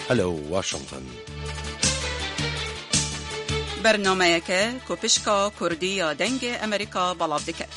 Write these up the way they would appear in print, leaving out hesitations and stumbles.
هلو واشنطن برنامه که کوپشکا کردی یا دنگ امریکا بلاب دکت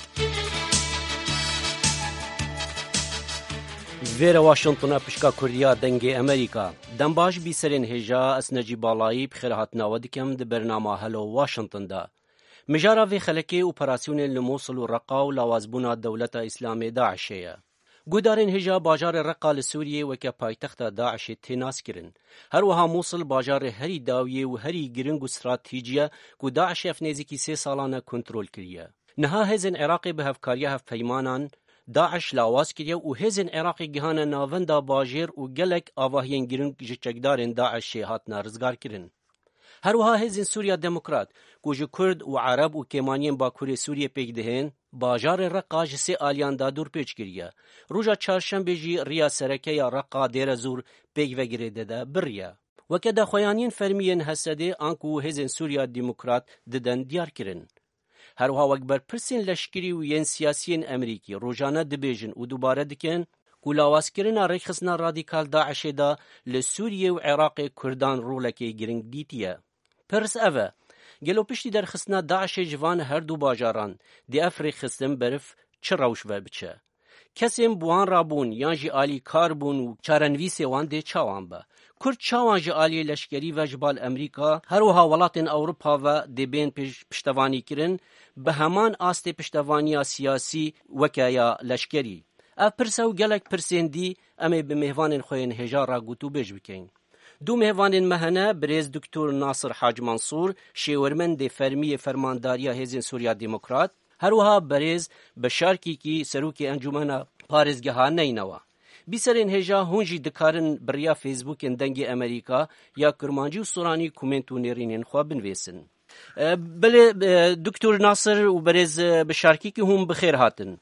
ویر واشنطن پشکا کردیا دنگ امریکا دنباش بی سرین هجا اسنجی بالایی بخیرهات نوادکم ده برنامه هلو واشنطن دا مجارا وی خلکی اپراسیون لموصل و رقا و لوازبونا دولت اسلام داعشیه گودارین هجا باجار رقا لسوریه وکا پایتخت داعش تیناس کرن هر وها موصل باجار هری داویه و هری گرنگ و استراتیجیه که داعش افنیزی 3 سالانه کنترول کریه نها هزن عراقی به هفکاریه هف پیمانان داعش لاواز کریه و هزن عراقی گهانه ناوندا باجر و گلک آواهین گرنگ جچکدارن داعش هات نارزگار کرن هر وها هزن سوریا دموکرات که کرد و عرب و کمانین باکوری سوریه پیک دهن باجار رقا جسی آلیان دادور پیچ کریه روژا چارشنبه جی ریا سرکه یا رقا دیر زور پیک وگره ده بریا وکده خویانین فرمین حسده آنکو هزن سوریا دموکرات ددن دیار کرن هر وها وکبر پرسین لشکری و ین سیاسین امریکی روژانه دبیجن و دوباره دکن که لاوازکرنا ریخصنا رادیکال داعش دا لسوریه و عراق کردان رولکی گرنگ دیتیه پرس اوه گلو پشتی در خصنا داعش جوان هر دو باجاران دی افری خصم برف چه روش و بچه کسیم بوان رابون یان جی آلی کار بون و چارنویسی وان دی چاوان با کرد چاوان جی آلی لشکری و جبال امریکا هر وها ولاتن اوروپا و دی بین پشتوانی کرن به همان آست پشتوانی سیاسی وکایا لشکری اف پرسو گلک پرسیندی امی به مهوان خوین هجا را گوتو بیج بکن دو مهوان مهنه بریز دکتور ناصر حاج منصور شیورمند فرمی فرمانداریا هزین سوریا دموکرات هر وها بریز بشارکی کی سروکی انجمن پارزگاه نینوا بیسرین هجا هونجی دکارن بریا فیسبوک دنگ امریکا یا کرمانجی و سورانی کومنتو نرینین خوا بنویسن بله دکتور ناصر و بریز بشارکی کی هم بخیر هاتن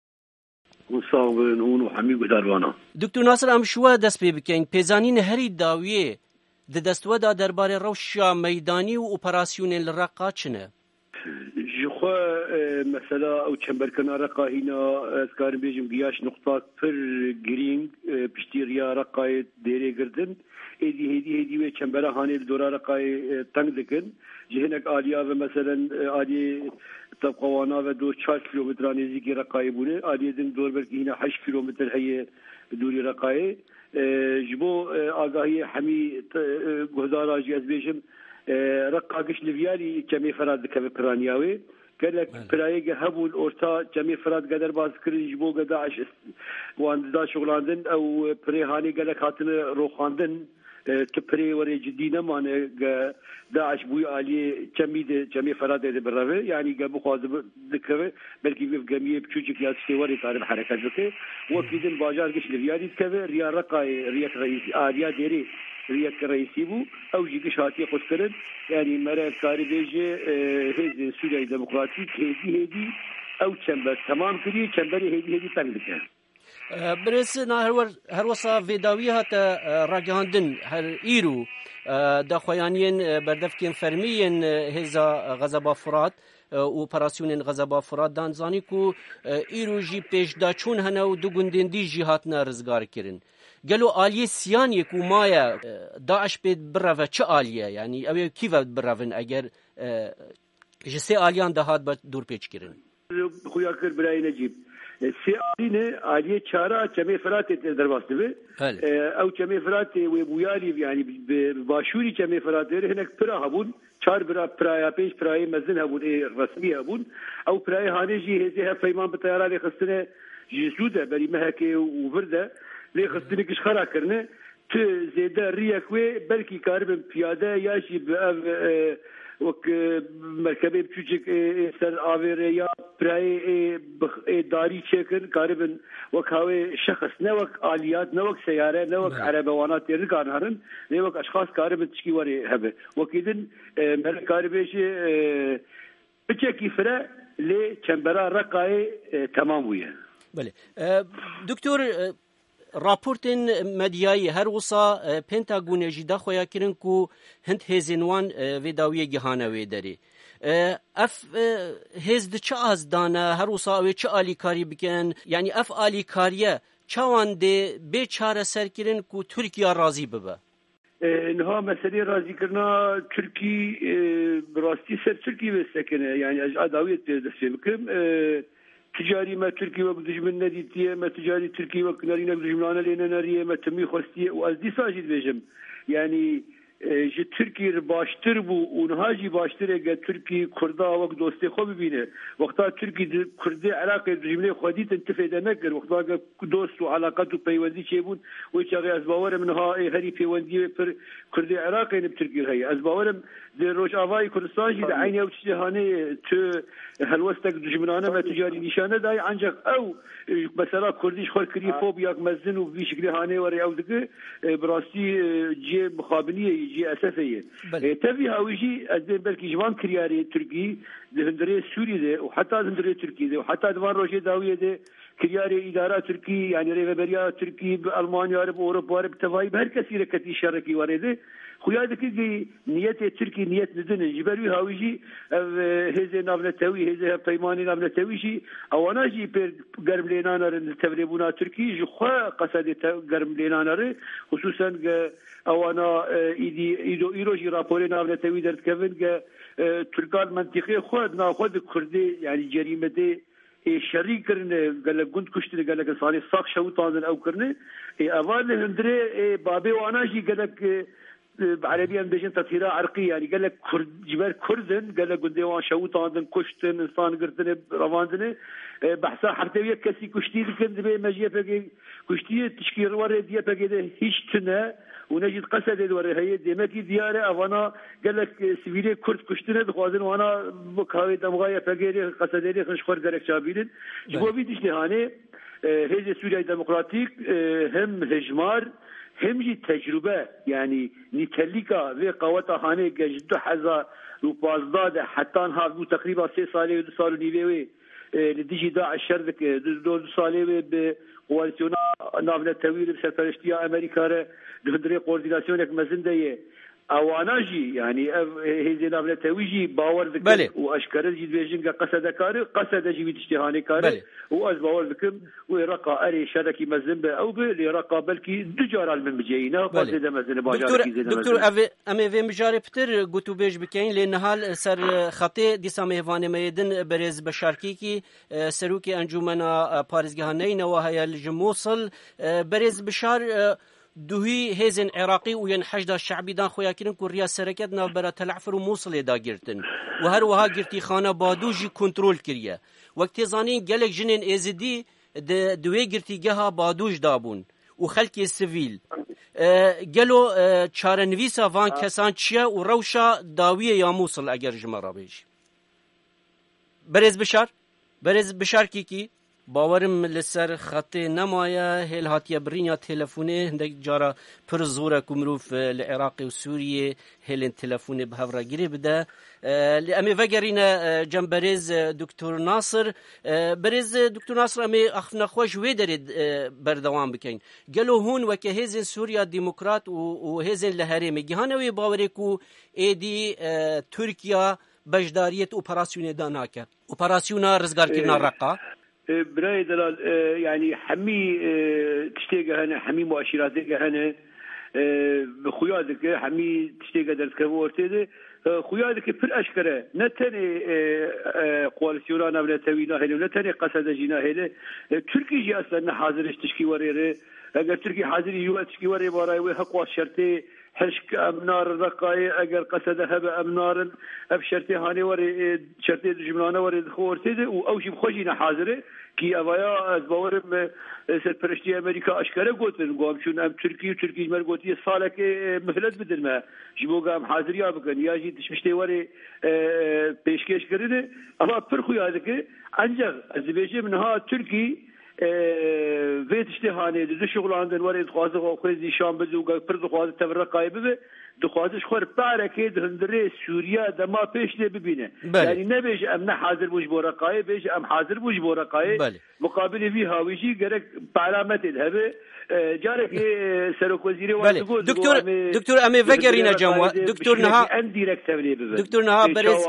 مصابن اون و حمید داروانا دکتور ناصر ام شو دست پی بکن پیزانین هری داویه د دستوه دا درباره روشا میدانی و اپراسیون الرقا چنه جخوا مثلا او چمبرکنا رقا هینا اسکار بیجم گیاش نقطات پر گرینگ پشتی ریا رقای دیره گردن هدی و چمبره هانی دورا رقای تنگ دکن جهنک آلیا و مثلا آلی طبقوانا و 4 کیلومتر نزدیکی رقای بونه آلی دن دور برکی هینا 8 کیلومتر هی دوری رقای جبو آگاهی همی گهداراجی از بیجم رقاقش لویالی کمی فراد دکه کرانیاوی کلک پرایگ هبول اورتا کمی فراد قدر باز کرد جبو قداش وان دا شغلاندن او پریهانی کلک هاتن روخاندن تپری وری جدی نمانه داعش بوی عالی کمی فراد ده برای یعنی قبل خواهد ذکره بلکه جمعیت بچوچک یا سواری طالب حرکت بکه وقتی بازار کش لویالی که ریا رقای ریاک رئیسی آلیا دیری ریاک رئیسی بو او جیکش هاتی خودکرد یعنی مرا کاری بیجه هیچ سوریای دموکراتیک هدی او چنبر تمام کری چنبری هدی تنگ بکن برس هر وصا ویداوی هات راگهاندن هر ایرو دا خویانین بردفکین فرمین هزا غزبا فرات و اپراسیون غزبا فرات دانزانی کو ایرو جی پیش دا چون هنه و دو گندین دی جی هاتنا رزگار کرن گلو آلیه سیان یکو مایا داعش بید برافه چه آلیه یعنی اوی کیف برافن اگر جسی آلیان دا هات با دور پیچ کرن خویا کر برای نجیب سیاline عالیه چارا چمی فرات درباسته به او چمی فرات و بویالی یعنی باشوری چمی فرات داره هناك پرا هبون 4 برا پرایا پیش پرای مزن هبون رسمی هبون او پرای هانجی هزه فیمان بطیاران خستنه جسوده بری مهکه و ورده لی خستنه کش خرا کرنه تو زیده ریاکوی بلکی کاربن پیاده یاشی به وک مرکبی بچوچک سر آویره یا پرای داری چکن کاربن وکاوی شخص نوک آلیات نوک سیاره نوک عربوانات تیر کارنارن نوک اشخاص کاربن تشکی وری هبه وکیدن مر کاربیش بچکی فره لی چنبرا رقای تمام ویه. بله دکتور راپورتن مدیایی هر وصا پنتاگون جدا خویا کرن کو هند هزینوان ویداوی گهانه داری اف هزد چه از دانه هر وصا و چه آلی کاری بکن یعنی اف آلی کاریه چوان ده به چاره سر کرن کو ترکیه راضی ببه نها مسئله رازی کرنا ترکی براستی سر ترکی بسکنه یعنی از عداویت دسته بکم تجاری ما ترکی و دشمن ندیتیه ما تجاری ترکی و کنارینه دشمنانه لینه نریه ما تمی خوستیه و از دی ساجید بیشم یعنی جی ترکی باشتر بو اونها جی باشتر اگه ترکی کردا وقت دوستی خوب ببینه وقتا ترکی کردی علاقه دجمله خودی تنتفیده نکر وقتا اگه دوست و علاقات و پیوندی چه بود و چاقی از باورم نها هری پیوندی پر کردی علاقه نب ترکی هی از باورم در روش آوای کردستان جی در عینی او چیزهانه تو هلوستک دجمنانه و تجاری نشانه دای انجق او مثلا کردیش خور کری فوب یک مزن و بی شکلی هانه وری او دگه براستی جی مخابنیه جي أساسية تبي هاويجي أدين بلكي جوان كرياري تركي هندري سوري ده وحتى هندري تركي ده وحتى دوان روشي داوية ده كرياري إدارة تركي يعني ريفبريا تركي بألمانيا بأوروبا بتفاي بهر كثير كتير شركي ورده خويا دكي نية تركي نية ندن جبروي هاويجي هذا نابنتوي هذا بيماني نابنتويجي أو أنا جي بير قرم لينانر التبريبونا تركي جخوا قصد قرم لينانر خصوصا أو أنا إيروجي رابوري نابنتوي درت كفن تركان منطقي خود ناخذ كردي يعني جريمة شريك کرنه قال لك كنت كشتي قال لك صار صاق شو طازن او کرنه اول هندري بابي وانا جي قال لك بعربيا بيجن تطهيره عرقي يعني قال لك كرد جبال كردن قال لك قديوان شو طازن كشتن انسان قرتن رواندنه بحثا حرتويه كسي كشتي كند بي مجيه بقي كشتي تشكيل ورا دي بقي هيش تنا ونجد قصد الورا هي ديمكي دياره اوانا قال لك سيفيلي كرد كشتنه دخوازن وانا بكاوي دمغايه بقي قصد لي خش خور درك شابيلن جبو بيدش لهانه هي سوريا ديمقراطيك هم هجمار هم جي تجربه يعني نيتليكا في قوات خانه جد حزا وبازداد حتى هذو تقريبا 3 سال و2 سال نيوي لديجي داعش شرك 2 سال بقواليسيون نافله طويل بسرپرشتيا امريكا دهندري كورديناسيونك مزنديه اواناجي يعني هذه نافله تويجي باور ذكر واشكر جي بيجن قصد جي اجتهاني كار واز باور ذكر ورقا اري شركي مزن او برقا بلكي دجار من بجينا قصد مزن باجار دكتور ام في مجاري بتر قوتو بيج بكين لنهال سر خطي ديسا ميوان ميدن برز بشاركي كي سروكي انجمنا باريزغهاني نواهي الجموصل برز بشار دوهی هزن عراقی و ین حشد شعبی دان خویا کردن که ریا سرکت نبرد تلعفر و موصل دا گرتن و هر وها گرتی خانه بادوجی کنترل کریه وقتی زانین گلک جنین ازدی دوی گرتی گها بادوج دابون و خلکی سویل گلو چارنویسا وان کسان چیه و روشا داویه یا موصل اگر جمرا بیش برز بشار کی باورم لسر خط نمایا هل هاتیا برینیا تلفونه هندک جارا پر زوره کمروف العراق و سوریه هل تلفونه به هفرا گیری بده امی وگرین جنبرز دکتر ناصر برز دکتر ناصر امی اخفنا خوش وی درید بردوام بکن گلو هون وکه هزین سوریا ديمقراط و هزین لهرمی گهانوی باوری کو ایدی ترکیا بجداریت اپراسیون داناکه اپراسیون رزگار کرنا رقا براي دلال يعني حمي تشتيقه هنا حمي مؤشراتك هنا بخيادك حمي تشتيقه درس كبورتي خيادك في الاشكره نتني قوالسيونا ولا توينا هنا نتني قصد جينا هنا تركي جي اصلا حاضر تشكي وريره اگر تركي حاضر يو تشكي وري وراي وحق شرطي حشك امنار رقاي اگر قصد هب امنار ابشرتي هاني وري شرطي جملانه وري خورتي او شي بخوجينا حاضره كي أبايا أزباورم سرپرشتي أمريكا أشكره قوتن قام شون أم تركي مر قوتي صالك مهلت بدل ما جبوا قام حاضريا بكن يا جي تشمشتي وري بيشكش كرده أما فرخو هذاك أنجح الزبيجة منها تركي ويت اشتهاني دو شغل عندن وري دخوازه خوزي شام بزو پر دخوازه تفرق قايبه دخوازش خور باركه هندري سوريا دما پیش ببینه يعني نبيج ام حاضر بوج بورقاي بيج ام حاضر بوج بورقاي مقابل في هاويجي غير علامات الهبه جارك سرك وزير وقول دكتور امي فقرينا جموا دكتور نها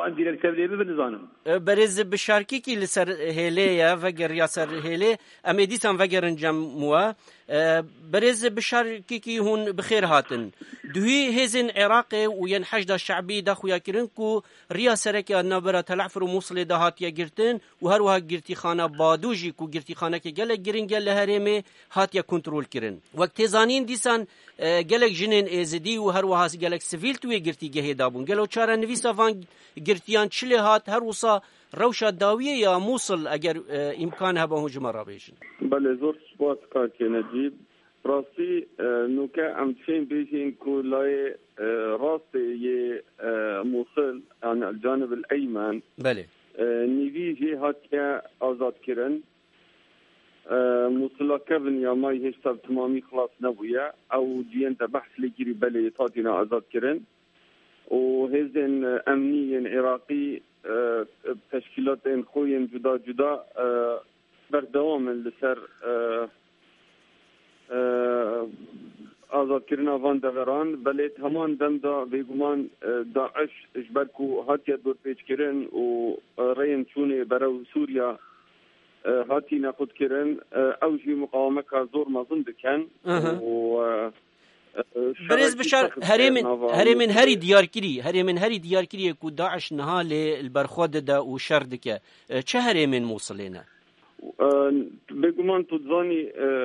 برز بشاركي كي لسر هيليا فقر يا سر هيلي امي ديسان فقرن جموا برز بشار كي هون بخير هاتن دوهي هزن عراقي وين حشد الشعبي دا خويا كرنكو ريا سركي نابرا تلعفر وموصل دا هاتيا جرتن وهروها جرتي خانه بادوجي كو جرتي خانه كي جل جرين جل هرمي هاتيا كنترول كرن وقت زانين ديسان جلك جنين ازدي وهروها جلك سيفيل توي جرتي جه دابون جلو چارا نويسا فان جرتيان چله هات هروسا روشا داویه یا موصل اگر امکان هبه هجوم را بیشن. بله زور سپاس کاکی نجیب راستی نوکه امتشین بیشین کولای راست یه موصل یعنی الجانب الایمن بله نیوی جه هات که آزاد کرن موصلا کبن یا مای هشتا تمامی خلاص نبویا او جیان تا بحث لگیری بله تاتینا آزاد کرن و هزن امنی عراقی تشکیلات خوی جدا جدا بردوام لسر آزاد کردن آوان دوران بله همان دم دا بیگمان داعش اجبرکو هاتیا دور پیچ کردن و رین چونه برای سوریا هاتی نخود کردن اوجی مقاومه که زور مازن دکن و برز بشار هرمن هری دیار کری کو داعش نهال البرخود دا و شردکه چه هرمن موصلینه بگمان تدزانی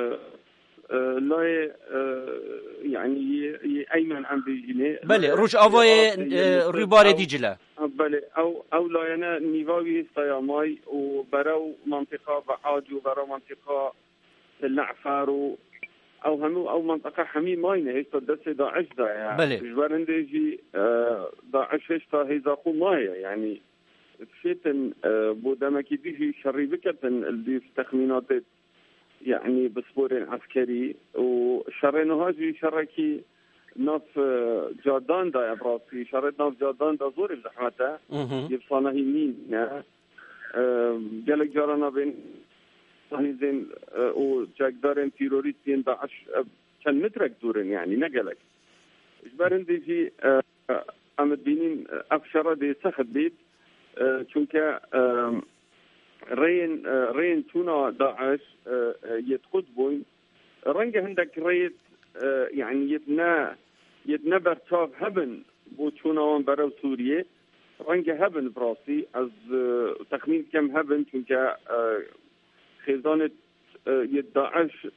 لای یعنی ایمن عم بیجینه بله روش آوای ریبار دیجله بله او لاینا نیواوی استیامای و برو منطقه بعاج و برو منطقه النعفار و او منطقه حمي ماينه هيك دس داعش دا يعني جبرندجي داعش هيك هيدا خو مايه يعني فيتن بودمكي ديجي شريبكتن اللي في تخمينات يعني بسبور عسكري وشرينو هاجي شركي ناف جادان دا براسي شريت ناف جادان دا زور زحمته يبصانا يمين جالك جارانا بين هنيزين وجاكدارين تيروريستين داعش كان مترك دورين يعني نقلك اجبارن ديجي عمد بينين افشرة دي سخد بيت چونك رين تونا داعش يتقود بوين رنجة عندك ريت يعني يتنا برتاف هبن بو تونا وان برو سوريا رنجة هبن براسي از تخمين كم هبن چونك خزانة يداعش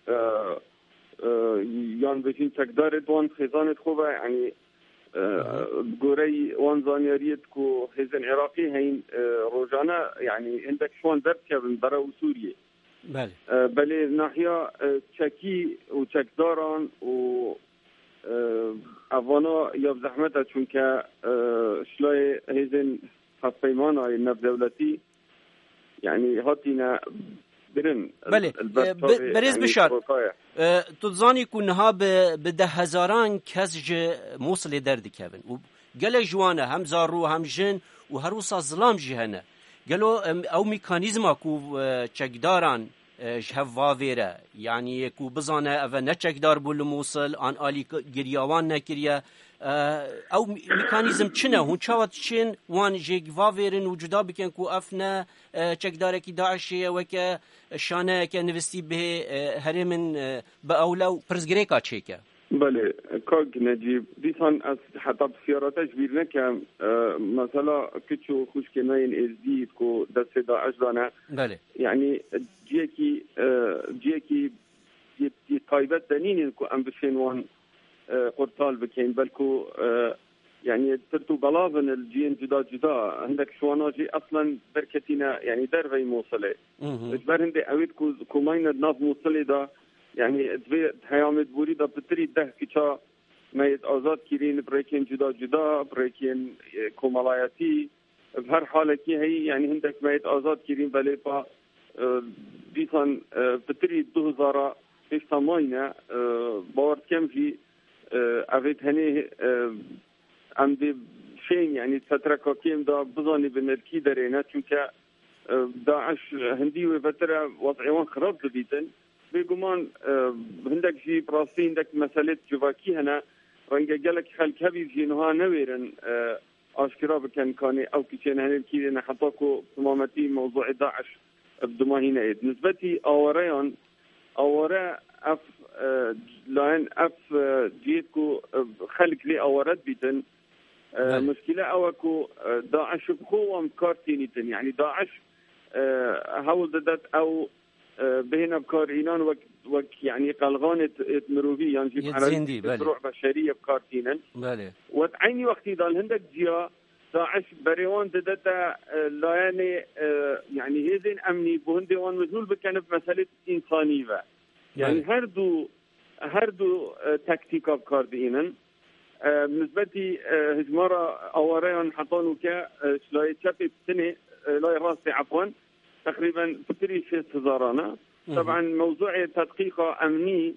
يعني بشين تقدار دوان خزانة خوبة يعني بقوري وان زانياريت كو خزان عراقي هين روجانا يعني عندك شوان دركة من برا سوريا بله ناحية تشاكي وتشاكداران و افانا ياب زحمتها چونك شلاي هزن خصيمانا النف دولتي يعني هاتينا بله برز بشار تظانی کنها به 10,000 کس ج موصل درد کبن و گله جوانه هم زارو هم جن و هر وسا ظلام جهنه گلو او میکانیزما کو چکداران جهوا ویره یعنی کو بزانه او نه چکدار بول موصل آن آلی گریاوان نکریه او میکانیزم چنه هون چاوت چین وان جگوا ویرن و جدا بکن کو افنه چکداره کی داعشیه و که شانه که نوستی به هرمن به اولو پرزگریکا چیکه بله کاگ نجیب دیسان از حتی بسیاراتش بیرنه که مثلا کچو خوشکناین ازدید کو دست داعش دانه بله یعنی جیکی تایبت دنینین کو ام بشینوان قرطال بكين بلكو يعني ترتو بلافن الجين جدا جدا عندك شواناجي اصلا بركتينا يعني درفي موصله اجبر هندي اويد كو ماين ناف موصله دا يعني دبي حيامد بوري دا بتري ده كيچا ما آزاد كيرين بريكين جدا جدا بريكين كومالاياتي بهر حاله كي هي يعني عندك ما آزاد كيرين بليفا ديسان بتري 2000 ايش تماينه باور كم في اوید هنی عمدی شین یعنی فتره کیم دا بزانی بنرکی درینه چونکه داعش هندی و فتره وضعیوان خراب دبیتن بگمان هندک جی براستی هندک مسئله جواکی هنه رنگه گلک خلک هبی جینوها نویرن آشکرا بکن کانی او کچین هنی کیرین حتی که تمامتی موضوع داعش بدماهینه اید نسبتی آواره اف لاين اف جيتكو خلق لي اورد بيتن مشكله اوكو داعش بقوه مكارتينيتن يعني داعش هاولدت او بهنا بكار ايران وك يعني قلغانه مروفي يعني جيب على مشروع بشريه بكارتينن بله وتعيني وقت ضل هندك جيا داعش بريوان ددتا لايني يعني هذين امني بوندي وان مجهول بكنف مساله انسانيه يعني هردو تكتيكا بكاردينن بالنسبه لي هجمره اوريون حطونو كا شلاي تشابي سنه لا راسي عفوا تقريبا بتري شيء تزارانا طبعا موضوع تدقيق امني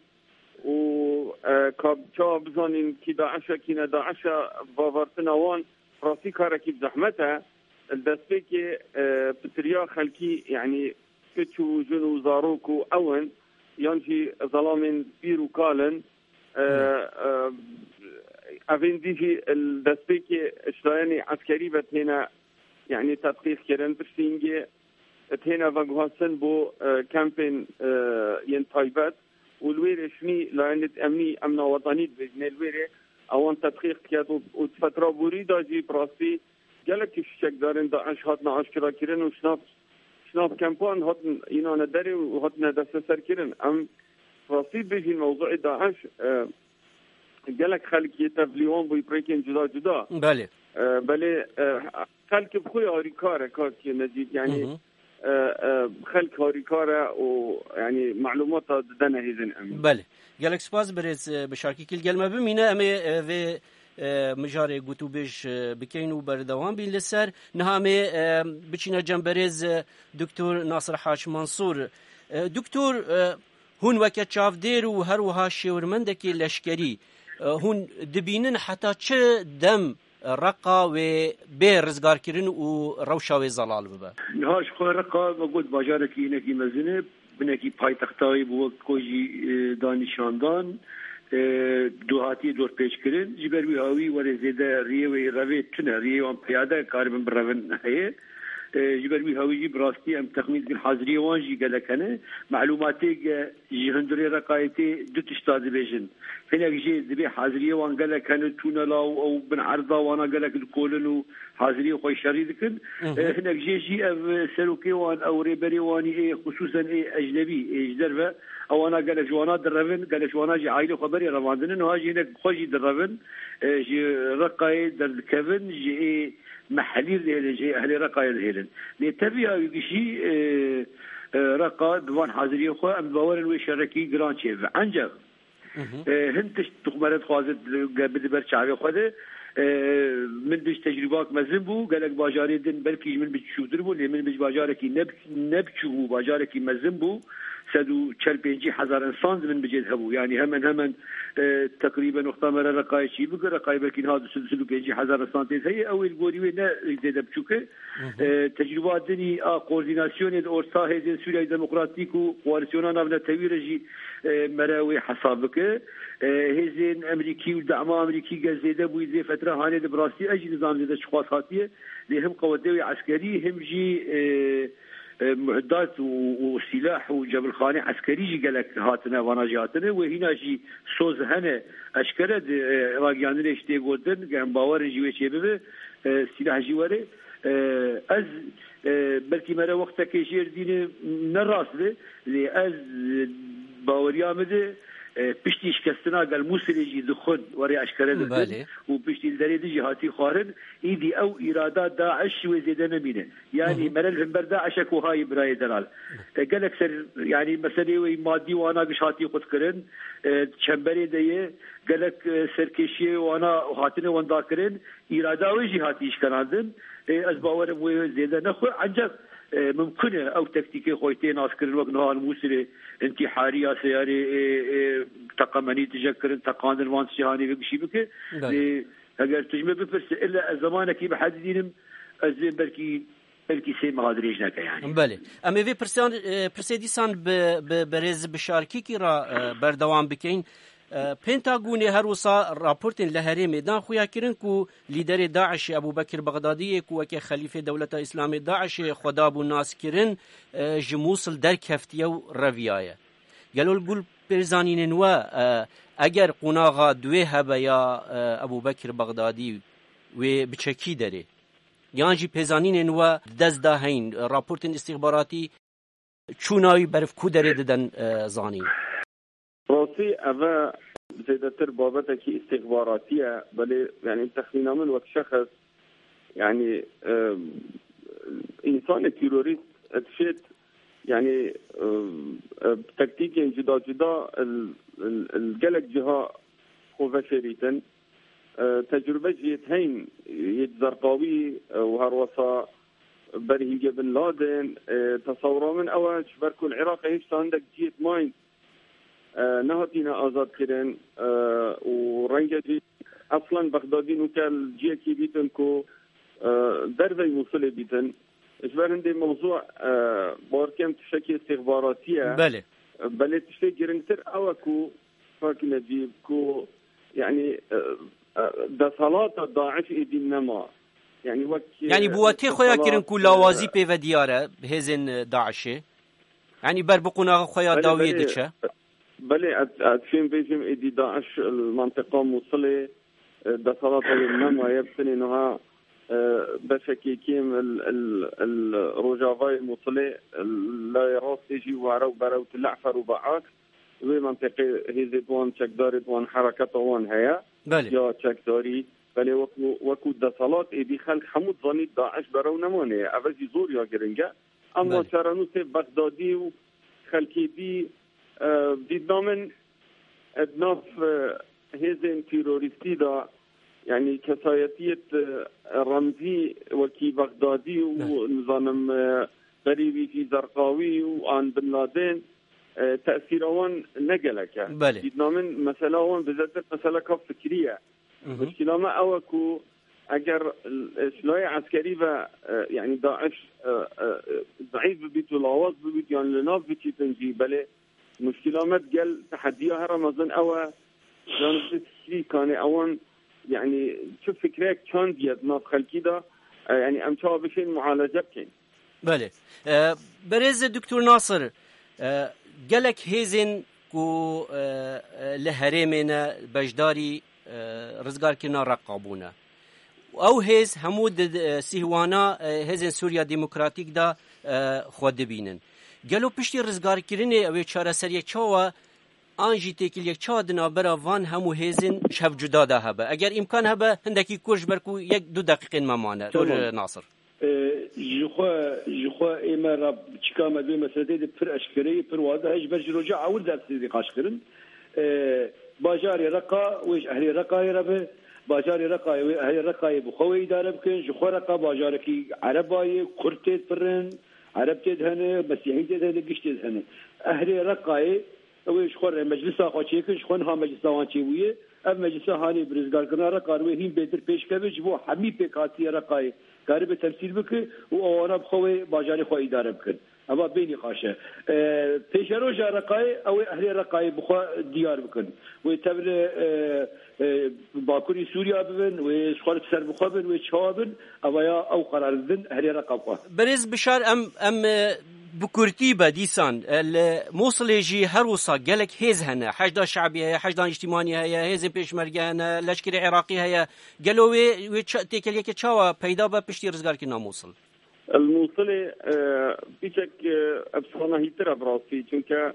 وكاب بزانين كي داعش كينا داعش بافارتنا وان راسي كاركي بزحمتها الدسبيكي بتريا خلكي يعني كتشو جنو زاروكو اون ينجي ظلام بيرو كالن افين ديجي الدسبيكي اشتايني عسكري بتهنا يعني تدقيق كيرن برسينجي هنا فاغواسن بو كامبين ين طيبات والويري شني لأن أمني أمن وطني بجن الويري أوان تدقيق كياتو وفترة بريدة جي براسي قالك الشك دارين داعش هاتنا عشكرا كيرن وشناب كامبان هاتن إنا ندري وهاتنا دستسر كيرن أم براسي بيجي الموضوع داعش قالك خلق يتفليون بو يبريكين جدا بله بله خلق بخوي هاريكاره كاكي نجيب يعني خلق هاريكاره ويعني معلومات دنا هيزن أمين بله قالك سپاس برز بشاركي كل قلمه بمينه امي في مجاري قوتو بيش بكينو بردوان بين لسر نهامي بچينا جنبرز دكتور ناصر حاج منصور دكتور هون وكا چاف دير و هروها شورمندكي لشكري هون دبينن حتى چه دم رقا و بي رزگار کرن و روشا و زلال ببا نهاش خو رقا وقود باجاركي نكي مزنه بنكي پایتختای بو کوجی دانشاندان دوهاتی دور پیش کرن جبروی هاوی ور زیده ریه و روی تنه ریه و پیاده کاربن برون هي جبروی هاوی براستی ام تخمین بن حاضری وان جی گلکنه معلوماتی جهندری رقایتی دو تشتاد بیجن هنا جي ذبي حاضريه وان قال لك كانت تونا او بن عرضه وانا قال لك الكولن حاضريه خوي شريدكن هنا جي سلوكي وان او ريبري واني خصوصا اجنبي اجدربه او انا قال لك جوانا درفن قال لك جوانا جي عائله خبري رمضان انه هاجي هناك خوجي درفن جي رقاي در كيفن جي محلي جي اهل رقاي الهيلن لتبيا يجي رقا دوان حاضريه خو ام باور وشركي جران شيف عنجب هنتش تخبرت خوازت بدبر شعبي خوده من بيش تجربات مزن بو قالك باجاري دن بلكي من بتشودر بو من بيش باجاركي نبچو باجاركي مزن بو سدو 45,000 انسان من بجد هبو يعني همن تقريبا نقطه مره رقايشي بقى رقايبكين هذا 45,000 انسان هي اول بوري نه زيد بچوكه تجربات دني كورديناسيون اورسا هيدن سوريا ديمقراطيكو كواليسيون نابنا تويرجي مراوي حسابك هيزين امريكي ودعم امريكي جزيده بو زي فتره هاني براسي اجي نظام زي اشخاصاتيه اللي هم قوات عسكري هم جي معدات وسلاح وجبل خاني عسكري جي قالك هاتنا وانا جاتنا وهنا جي سوز هنا اشكرد راجعنا ليش تيقودن كان باور جي وشيبه سلاح جواري از بلكي مرة وقتها كيشير دين نراسله از باوريا مده پشتی شکستنا قال موسیقی دخون وری اشکره دخون و پشتی الدريد جهاتي خارن ایدی او ایرادات داعش وزيده نمینه يعني مرل هم بر داعش کو هاي برای دلال قالك سر يعني مساله مادي وانا قشاتي قد كرن چمبري ديه قالك سركشي وانا هاتنه وندا كرن اراده جهاتي اشكراندن از باور وزيده نخو عجب ممكن او تكتيكي خويتين عسكر الوقت نهار موسري انتحاريه سياري تقمني تذكر تقاندر وان شهاني بشي بك اگر تجمع بفرس الا زمانك بحددين ازين بركي سي مغادريجنا يعني بله اما في برسيديسان برز بشاركي كي را بردوام بكين پنتاگون هر وسا راپورتن لهری میدان خویا کرن کو لیدر داعش ابو بکر بغدادی کو که خلیفه دولت اسلامی داعش خدا بو ناس کرن جموسل در کفتیو رویایه گلول گل برزانین و اگر قناغا دوی هبه یا ابو بکر بغدادی و بچکی داره یان جی پیزانین و دست دا هین راپورتن استخباراتی چوناوی برف کو داره ددن زانی راسي أبا زيادة بابتك استخباراتية بل يعني تخمينا من وقت شخص يعني إنسان تيروريست اتشيت يعني بتكتيك جدا جدا الجلك جهة خوفة شريطا تجربة جيت هين يتزرقاوي وهروسا برهيجة بن لادن تصورا من أول شبركو العراق هيش عندك جيت ماين نهاتينا آزاد كرن ورنجة جي أصلا بغدادي نوكال جيه كي بيتن كو دربي موصلة بيتن إجبار هندي موضوع باركم تشكي استخباراتية بل تشكي جرنتر أوكو فاكي نجيب كو يعني دا صلاة داعش إيدين نما يعني بواتي خويا كرن كو لاوازي بيفا ديارة بهزن داعشي يعني بربقونا خويا داوية دتشا بلي أتفين بيجم إيدي داعش المنطقة موصلة دا صلاة النما يبسني إنها بشكي كيم الرجافاي موصلة لا يراس يجي وعرو برو تلعفر وبعاك وي منطقة هي دوان تشكداري دوان حركة وان هيا يا تشكداري بلي وكو دا صلاة إيدي خلق حمود ظني داعش برو نماني أفجي زور يا جرنجا أما شارنو سي بغدادي وخلقي دي دیدنامن ادناف هزن تيروريستي دا يعني كسايتية رمزي وكي بغدادي ونظام غريبي في زرقاوي وعن بن لادن تأثير وان نقلك دیدنامن مسألة وان بذات مسألة كف فكرية مشكلة ما أوكو اگر شلای عسكري و يعني داعش ضعيف ببيت ولاواز ببيت يعني لناف بيتي تنجي بله مشكلات قال تحديها رمضان أو جانب تشري كان أون يعني شوف فكرك كان ديت ناف خلقي ده يعني أمشوا بشين معالجة كين. بله برز دكتور ناصر قالك هزن كو لهرمنا بجداري رزقار كنا رقابونا أو هز همود سيهوانا هزن سوريا ديمقراطيك دا خود بينن. گلو پشتی رزگار کرنه اوی چاره سریع چاوا آنجی تکیل یک چا دنا برا وان همو هزین شف جدا ده هبه اگر امکان هبه هندکی کش برکو یک دو دقیقه ممانه دور ناصر جخوا ایما رب چکامه دوی مسئله ده پر اشکری پر واضح هش برج رجع عول در سیدی قاش کرن باجاری رقا ویش اهلی رقای ربه باجاری رقای وی اهلی رقای بخوی داره بکن جخوا رقا باجارکی عربای کرتید فرن عرب تدهنه مسيحي تدهنه قش تدهنه أهل رقاي ويش خور مجلس أخواتي كش خونها مجلس أخواتي أم مجلس هاني برزقار كنا رقار وهين بيتر بيش كبش بو حمي بكاتي رقاي قارب تمثيل بك وأنا بخوي باجاري خو إدارة بكن أما بيني خاشة بيشرو جا رقاي أو أهل رقاي بخو ديار بكن ويتبر باكوري سوريا ببن وشخارة سر بخو بن وشهابن أو قرار بن أهل رقاي برز بشار أم بكورتي بديسان الموصل يجي هروسا قالك هيز هنا حشدا شعبي هي حشدا اجتماعي هي هيز بيشمرجه هنا لشكري عراقي هي قالوا وي تيكل يك تشاوا پیدا با پشتی رزگار کی ناموصل الموصله بيشك ابصرنا هيتر براسي چونك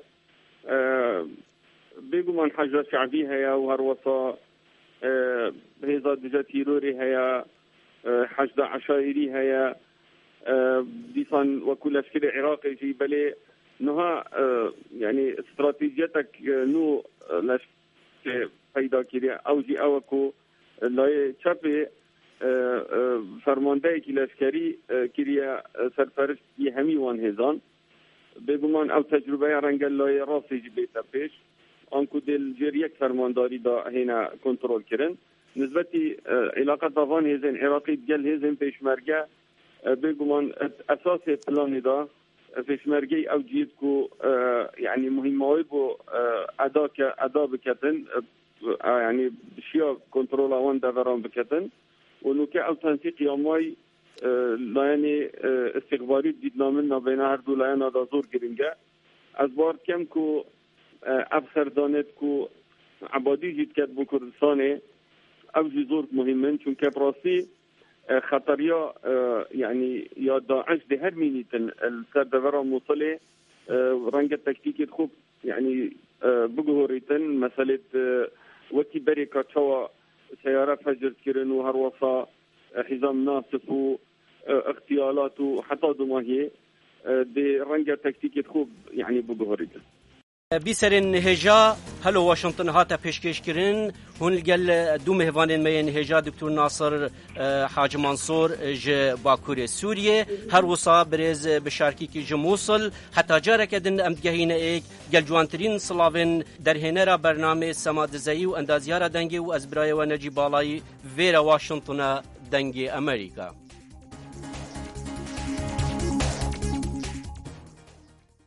بيقو من حشدا شعبي هي وهروسا هيزا دجا تيروري هي حشدا عشائري هي ديسان وكل أشكال عراقي جي بلي نها يعني استراتيجيتك نو لاش فايدة كريا أو جي أوكو لا شابي فرمانده كي لاشكري كريا سرفرش يهمي وان هزان بگمان او تجربه رنگل لا راسي جي بيتا بيش انكو دل جريك فرمانداري دا هنا كنترول كرن نسبتي علاقة طافان هزين عراقي بجل هزين بيشمرگه بگمان اساس پلانی دا فشمرگی او جید کو يعني مهمه بو ادا بکتن يعني شیا کنترل آن دوران بکتن و نوکه او تنسیق یامای لایانی استخباری دیدنامن نبین هر دو لایان دا زور گرینگه از بار کم کو ابخر دانت کو عبادی جید کد بو کردستانه او جی زور مهمن چون که براسی خطریا يعني يا داعش ده هر مينيتن السردفرة موصلة رنجة تكتيكي خوب يعني بجهوريتن مسألة وكي بريكا شوا سيارة فجر كيرن وهروصا حزام ناصف واغتيالات وحتى دماغي دي رنجة تكتيكي خوب يعني بجهوريتن بیسرین هجا هلو واشنطن هاتا پیشکش کرن هون گل دو مهوانین مین هجا دکتر ناصر حاج منصور ج باکور سوریه هر وصا برز بشارکی کی جموصل حتی جارک دن امدگهین ایک گل جوانترین سلاوین در هنرا برنامه سماد زئی و اندازیارا دنگی و ازبرای و نجیب بالای ویرا واشنطن دنگی امریکا